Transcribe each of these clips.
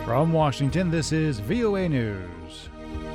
From Washington, this is VOA News.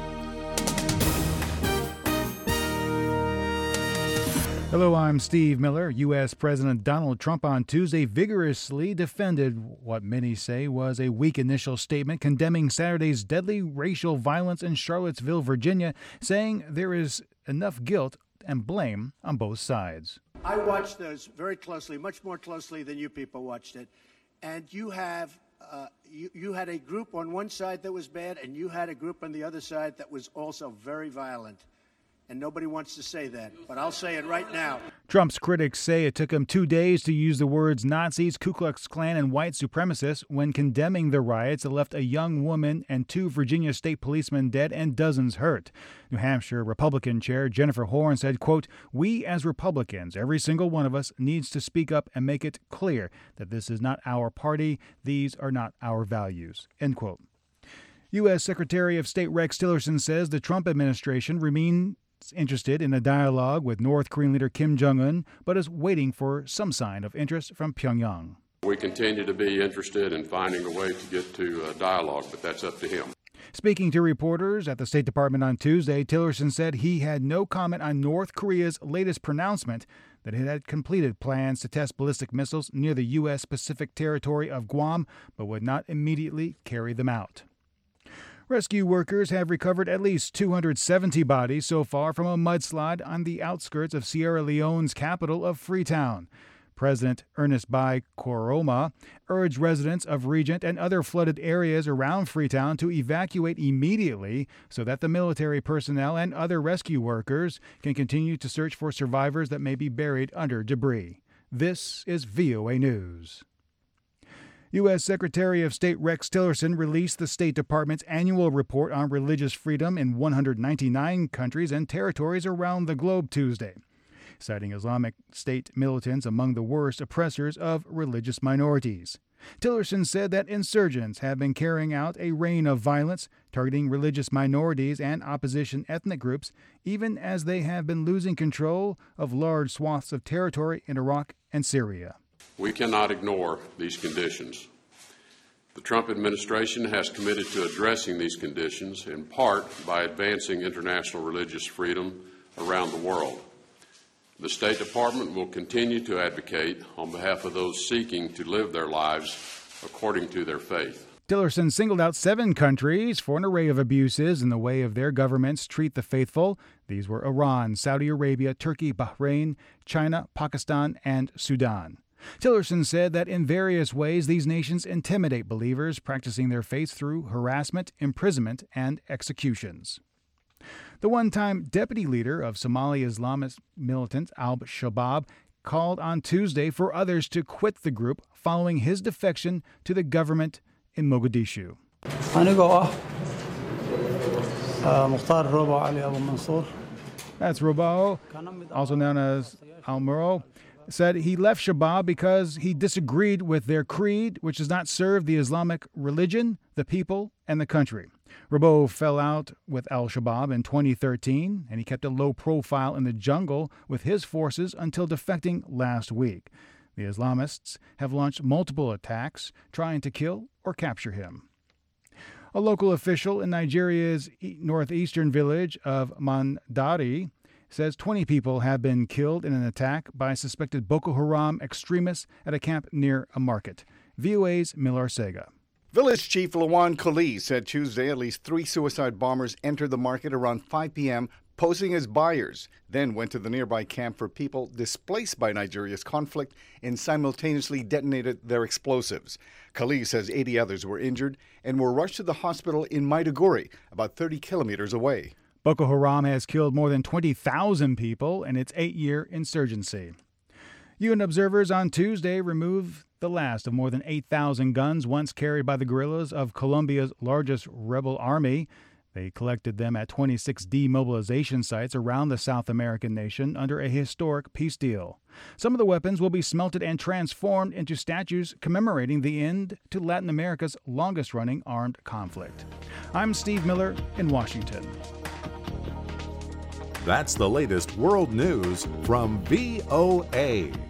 Hello, I'm Steve Miller. U.S. President Donald Trump on Tuesday vigorously defended what many say was a weak initial statement condemning Saturday's deadly racial violence in Charlottesville, Virginia, saying there is enough guilt and blame on both sides. I watched those very closely, much more closely than you people watched it. And you have you had a group on one side that was bad, and you had a group on the other side that was also very violent. And nobody wants to say that, but I'll say it right now. Trump's critics say it took him 2 days to use the words Nazis, Ku Klux Klan, and white supremacists when condemning the riots that left a young woman and 2 Virginia state policemen dead and dozens hurt. New Hampshire Republican Chair Jennifer Horn said, quote, "We as Republicans, every single one of us, needs to speak up and make it clear that this is not our party. These are not our values," end quote. U.S. Secretary of State Rex Tillerson says the Trump administration remains interested in a dialogue with North Korean leader Kim Jong-un, but is waiting for some sign of interest from Pyongyang. We continue to be interested in finding a way to get to a dialogue, but that's up to him. Speaking to reporters at the State Department on Tuesday, Tillerson said he had no comment on North Korea's latest pronouncement that it had completed plans to test ballistic missiles near the U.S. Pacific territory of Guam, but would not immediately carry them out. Rescue workers have recovered at least 270 bodies so far from a mudslide on the outskirts of Sierra Leone's capital of Freetown. President Ernest Bai Koroma urged residents of Regent and other flooded areas around Freetown to evacuate immediately so that the military personnel and other rescue workers can continue to search for survivors that may be buried under debris. This is VOA News. U.S. Secretary of State Rex Tillerson released the State Department's annual report on religious freedom in 199 countries and territories around the globe Tuesday, citing Islamic State militants among the worst oppressors of religious minorities. Tillerson said that insurgents have been carrying out a reign of violence, targeting religious minorities and opposition ethnic groups, even as they have been losing control of large swaths of territory in Iraq and Syria. We cannot ignore these conditions. The Trump administration has committed to addressing these conditions, in part by advancing international religious freedom around the world. The State Department will continue to advocate on behalf of those seeking to live their lives according to their faith. Tillerson singled out 7 countries for an array of abuses in the way of their governments treat the faithful. These were Iran, Saudi Arabia, Turkey, Bahrain, China, Pakistan, and Sudan. Tillerson said that in various ways these nations intimidate believers practicing their faith through harassment, imprisonment, and executions. The one-time deputy leader of Somali Islamist militant al-Shabaab called on Tuesday for others to quit the group following his defection to the government in Mogadishu. That's Robo, also known as Al-Muro, said he left Shabaab because he disagreed with their creed, which does not serve the Islamic religion, the people, and the country. Rabo fell out with al-Shabaab in 2013, and he kept a low profile in the jungle with his forces until defecting last week. The Islamists have launched multiple attacks trying to kill or capture him. A local official in Nigeria's northeastern village of Mandari says 20 people have been killed in an attack by suspected Boko Haram extremists at a camp near a market. VOA's Miller Sega. Village Chief Lawan Kali said Tuesday at least 3 suicide bombers entered the market around 5 p.m., posing as buyers, then went to the nearby camp for people displaced by Nigeria's conflict and simultaneously detonated their explosives. Kali says 80 others were injured and were rushed to the hospital in Maiduguri, about 30 kilometers away. Boko Haram has killed more than 20,000 people in its 8-year insurgency. UN observers on Tuesday removed the last of more than 8,000 guns once carried by the guerrillas of Colombia's largest rebel army. They collected them at 26 demobilization sites around the South American nation under a historic peace deal. Some of the weapons will be smelted and transformed into statues commemorating the end to Latin America's longest-running armed conflict. I'm Steve Miller in Washington. That's the latest world news from VOA.